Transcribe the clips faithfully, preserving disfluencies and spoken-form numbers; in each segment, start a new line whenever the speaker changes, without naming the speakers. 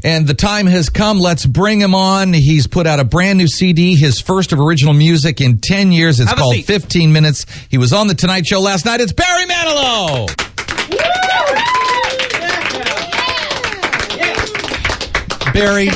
And the time has come. Let's bring him on. He's put out a brand new C D, his first of original music in ten years. It's
Have a
called
seat.
fifteen minutes. He was on The Tonight Show last night. It's Barry Manilow. Barry,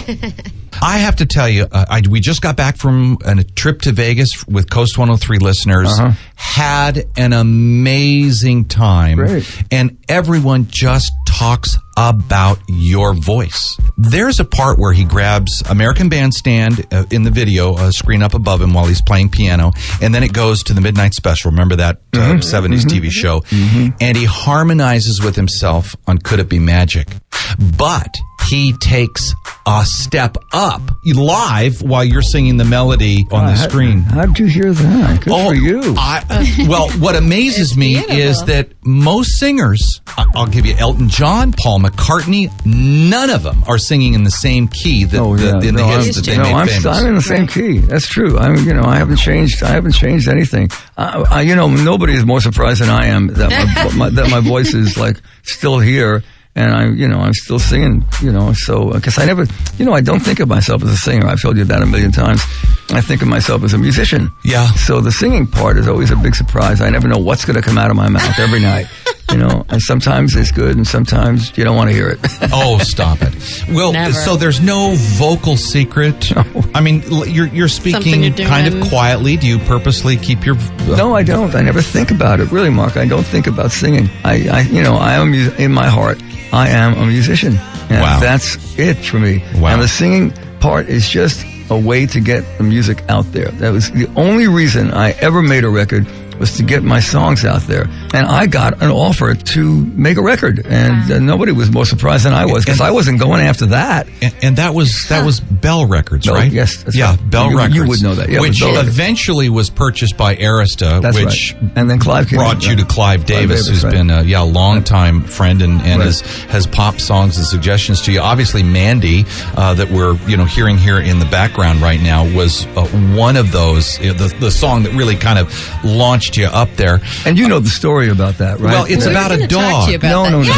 I have to tell you, uh, I, we just got back from a trip to Vegas with Coast one oh three listeners.
Uh-huh.
Had an amazing time.
Great.
And everyone just talks about your voice. There's a part where he grabs American Bandstand uh, in the video, a screen up above him while he's playing piano, and then it goes to the Midnight Special. Remember that uh,
Mm-hmm.
seventies T V show? And he harmonizes with himself on Could It Be Magic? But he takes a step up live while you're singing the melody on the
How-
screen.
How'd you hear that? Good for you.
I, well, what amazes me
beautiful.
is that most singers, I- I'll give you Elton John, Paul McCartney, none of them are singing in the same key that
Oh,
the,
yeah.
in the
No,
hits
I'm,
that they
no,
made
I'm,
famous.
st- I'm in the same key. That's true. I'm, you know, I haven't changed. I haven't changed anything. I, I, you know, nobody is more surprised than I am that my, my, that my voice is like still here. And I, you know, I'm still singing, you know, so, because I never, you know, I don't think of myself as a singer. I've told you that a million times. I think of myself as a musician.
Yeah.
So the singing part is always a big surprise. I never know what's going to come out of my mouth every night, you know, and sometimes it's good and sometimes you don't want to hear it.
Oh, stop it. Well,
Never.
so there's no vocal secret.
No.
I mean, l- you're, you're
Something
speaking
you're
kind of
doing.
quietly. Do you purposely keep your... Uh,
No, I don't. I never think about it. Really, Mark, I don't think about singing. I, I you know, I am, mu- in my heart, I am a musician. And
Wow.
that's it for me.
Wow.
And the singing part is just a way to get the music out there. That was the only reason I ever made a record, was to get my songs out there. And I got an offer to make a record. And uh, nobody was more surprised than I was, because
And-
I wasn't going after that.
And, and that was that was Bell Records,
Bell,
right?
yes, that's
yeah,
right.
Bell
You-
Records.
you would know that. Yeah, it was
which
Bell Records.
eventually was purchased by Arista,
That's
which
right. And then Clive came
brought
in,
you to
yeah.
Clive Davis,
Davis,
who's
right.
been a yeah longtime friend and, and
Right.
has has popped songs and suggestions to you. Obviously, Mandy, uh, that we're you know hearing here in the background right now, was uh, one of those. You know, the the song that really kind of launched you up there.
And you know the story about that, right?
Well, it's
We were
about a
gonna talk
dog.
to you about
No,
that.
no, no,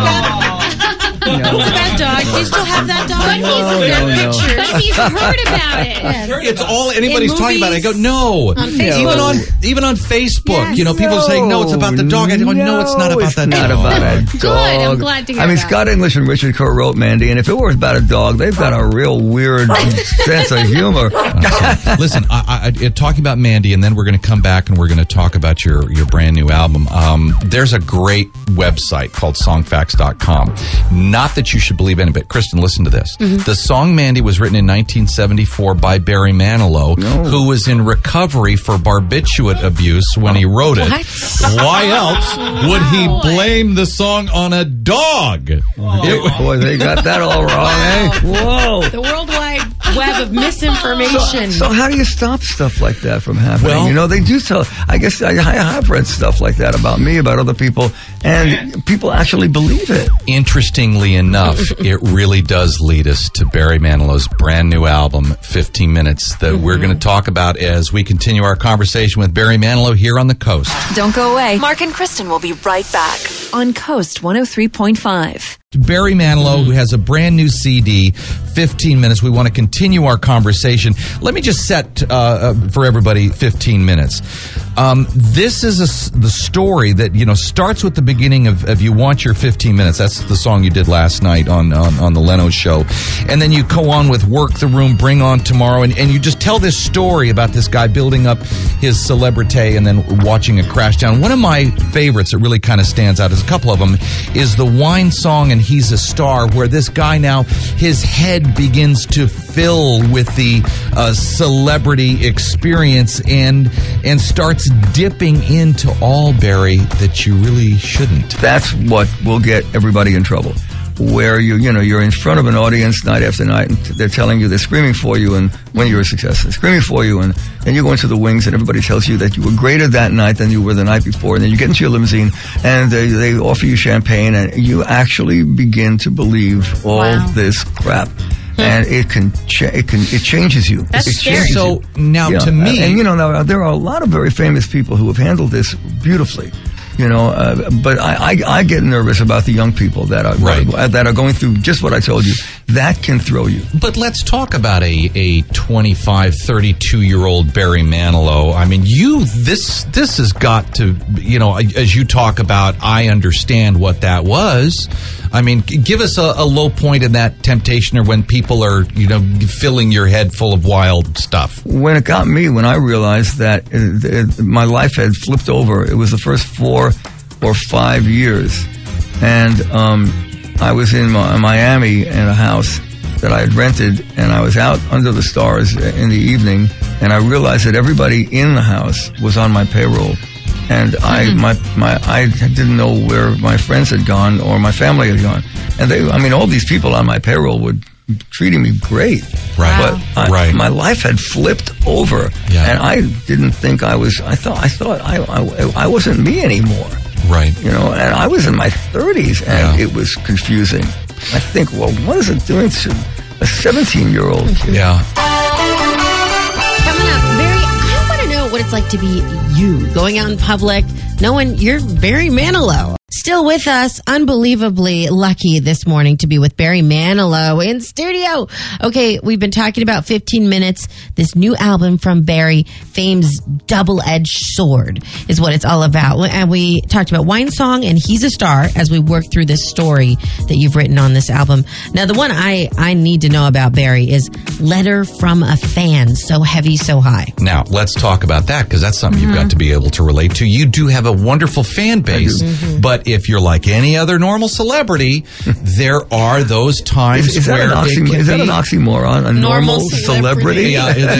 Yeah,
no, no.
it's that dog. Do you still have that dog?
But he's,
No, no, no.
but he's heard about it.
It's all anybody's
In
talking about. I go, no.
on
Even
Facebook.
on even on Facebook,
Yes.
you know, people are saying, no, it's about the dog. I go, no, it's not about
it's
that
not
dog.
about a dog.
Good, I'm glad to hear
I mean,
that.
Scott English and Richard Kerr wrote Mandy, and if it were about a dog, they've got a real weird sense of humor.
Okay. Listen, I, I, I, talking about Mandy, and then we're going to come back and we're going to talk about your, your brand new album. Um, there's a great website called songfacts dot com. Not that you should believe in it, but Kristen, listen to this.
Mm-hmm.
The song Mandy was written in nineteen seventy-four by Barry Manilow,
No.
who was in recovery for barbiturate abuse when he wrote it.
What?
Why else would he blame the song on a dog? It-
Boy, they got that all wrong, eh? Whoa.
The World Wide Web of misinformation.
So how do you stop stuff like that from happening?
Well-
you know, they do tell. I guess I, I have read stuff like that about me, about other people, and people actually believe it.
Interestingly enough, it really does lead us to Barry Manilow's brand new album, fifteen minutes, that
Mm-hmm.
we're going to talk about as we continue our conversation with Barry Manilow here on the Coast.
Don't go away. Mark and Kristen will be right back on Coast one oh three point five.
Barry Manilow, who has a brand new C D, fifteen minutes. We want to continue our conversation. Let me just set uh, uh, for everybody fifteen minutes. Um, this is a s the story that, you know, starts with the beginning of, of You Want Your fifteen minutes. That's the song you did last night on, on, on the Leno show. And then you go on with Work the Room, Bring On Tomorrow, and, and you just tell this story about this guy building up his celebrity and then watching it crash down. One of my favorites that really kind of stands out, is a couple of them, is the Wine song and He's a Star, where this guy now, his head begins to fill with the uh, celebrity experience and and starts dipping into all, Barry, that you really shouldn't.
That's what will get everybody in trouble. Where you, you know, you're in front of an audience night after night, and they're telling you, they're screaming for you, and when you're a success, they're screaming for you, and then you go into the wings, and everybody tells you that you were greater that night than you were the night before, and then you get into your limousine, and they, they offer you champagne, and you actually begin to believe all
Wow.
this crap. And it can, cha- it can, it changes you.
That's
it
scary.
changes
So
you.
now,
Yeah,
to me,
and, and you know, now, there are a lot of very famous people who have handled this beautifully. You know, uh, but I, I, I get nervous about the young people that are
Right.
uh, that are going through just what I told you. that can throw you.
But let's talk about a, a twenty-five, thirty-two-year-old Barry Manilow. I mean, you, this this has got to, you know, as you talk about, I understand what that was. I mean, give us a, a low point in that temptation or when people are, you know, filling your head full of wild stuff.
When it got me, when I realized that it, it, my life had flipped over, it was the first four or five years. And um, I was in Miami in a house that I had rented, and I was out under the stars in the evening, and I realized that everybody in the house was on my payroll. And I, mm-hmm. my, my, I didn't know where my friends had gone or my family had gone. And they, I mean, all these people on my payroll were treating me great.
Right.
But I,
right.
my life had flipped over.
Yeah.
And I didn't think I was, I thought, I thought I, I, I wasn't me anymore.
Right.
You know, and I was in my thirties, and
Yeah.
it was confusing. I think, well, what is it doing to a seventeen-year-old kid?
Yeah.
Coming up, Barry, I want to know what it's like to be you, going out in public, knowing you're Barry Manilow. Still with us, unbelievably lucky this morning to be with Barry Manilow in studio. Okay, we've been talking about fifteen minutes. This new album from Barry, Fame's Double-Edged Sword, is what it's all about. And we talked about Wine Song and He's a Star as we work through this story that you've written on this album. Now, the one I, I need to know about, Barry, is Letter from a Fan, So Heavy, So High.
Now, let's talk about that because that's something mm-hmm. you've got to be able to relate to. You do have a wonderful fan base, mm-hmm. but if you're like any other normal celebrity, there are those times
is, is
where
that
it can
is that
be
an oxymoron? A normal,
Normal
celebrity?
celebrity?
Yeah,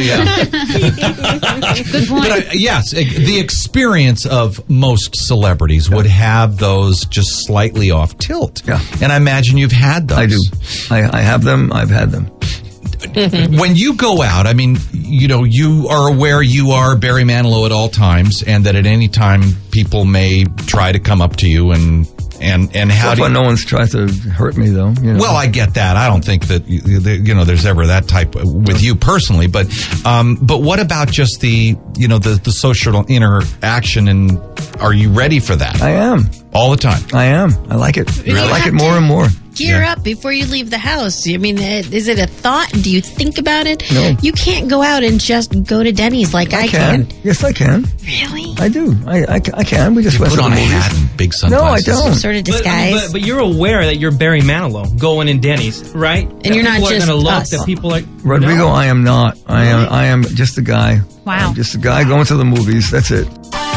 yeah.
Good point.
But uh, yes, the experience of most celebrities would have those just slightly off tilt.
Yeah.
And I imagine you've had those.
I do. I, I have them. I've had them.
When you go out, I mean, you know, you are aware you are Barry Manilow at all times, and that at any time people may try to come up to you and and and how
So
do
far,
you,
no one's tried to hurt me, though. You know.
Well, I get that. I don't think that you know there's ever that type with you personally, but um, but what about just the you know the the social interaction, and are you ready for that?
I am
all the time.
I am. I like it.
Really?
I like
You
it
have
more
to-
and more.
Gear
Yeah.
up before you leave the house. I mean, is it a thought? Do you think about it?
No.
You can't go out and just go to Denny's like I,
I can. Yes, I can.
Really?
I do. I, I, I can. We just
You
went
put
to
on
the
a
movies.
hat and big
No, I
sunglasses.
don't.
Sort of
But,
disguise.
but, but you're aware that you're Barry Manilow going in Denny's, right?
And you're not
people
just
are gonna look.
us.
That people are
Rodrigo,
No?
I am not. I am. I am just a guy.
Wow.
I'm just a guy going to the movies. That's it.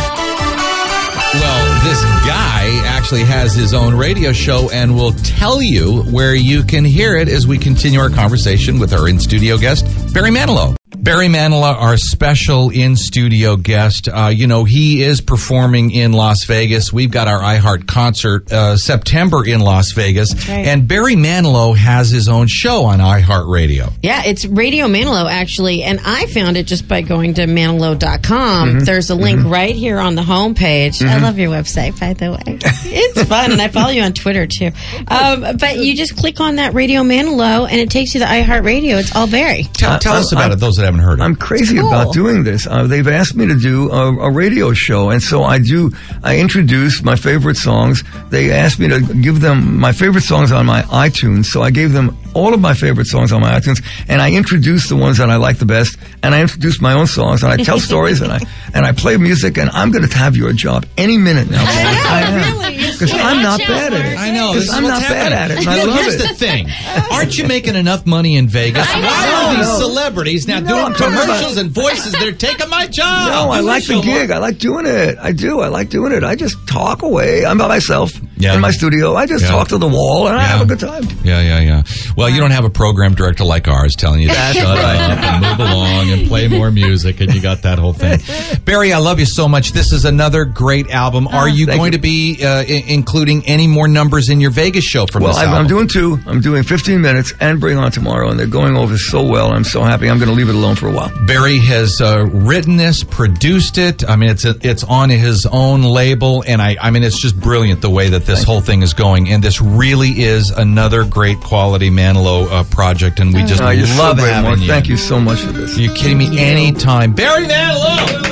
Well, this guy actually has his own radio show and will tell you where you can hear it as we continue our conversation with our in-studio guest, Barry Manilow. Barry Manilow, our special in-studio guest. Uh, you know, he is performing in Las Vegas. We've got our iHeart concert uh, September in Las Vegas.
right.
And Barry Manilow has his own show on iHeart Radio.
Yeah, it's Radio Manilow, actually, and I found it just by going to manilow dot com.
Mm-hmm.
There's a link right here on the homepage. I love your website, by the way. It's fun, and I follow you on Twitter, too. Um, but you just click on that Radio Manilow, and it takes you to iHeart Radio. It's all Barry.
Tell, tell
I-
us about
I'm-
it, those that haven't heard it.
I'm crazy
Cool.
about doing this. Uh, they've asked me to do a, a radio show, and so I do. I introduce my favorite songs. They asked me to give them my favorite songs on my iTunes, so I gave them all of my favorite songs on my iTunes, and I introduced the ones that I like the best, and I introduced my own songs, and I tell stories, and I and I play music, and I'm going to have your job any minute now. I am. Because I'm not bad at it.
I know.
Because
This is
I'm
what's
not bad
happening.
at it, and I
You know,
love
here's
it.
the thing. Aren't you making enough money in Vegas? Why are these
No.
celebrities now
No,
doing
I'm talking about-
commercials and voices? They're taking my job.
No, I
Do
like
show
the gig.
more.
I like doing it. I do. I like doing it. I just talk away. I'm by myself
Yeah.
in my studio. I just
Yeah.
talk to the wall, and I
Yeah.
have a good time.
Yeah, yeah, yeah. Well, you don't have a program director like ours telling you to shut up and move along and play more music, and you got that whole thing. Barry, I love you so much. This is another great album. Are you
Thank
going
you.
to be uh, I- including any more numbers in your Vegas show from
Well,
this
I'm,
album?
I'm doing two. I'm doing fifteen minutes and Bring On Tomorrow, and they're going over so well. I'm so happy. I'm going to leave it alone for a while.
Barry has uh, written this, produced it. I mean, it's a, it's on his own label, and I, I mean, it's just brilliant the way that this whole thing is going. And this really is another great quality Manilow uh, project, and we just
Uh, you're so
love
great,
having
Mark.
you.
Thank you so much for this.
Are you kidding me? Anytime, Barry Manilow.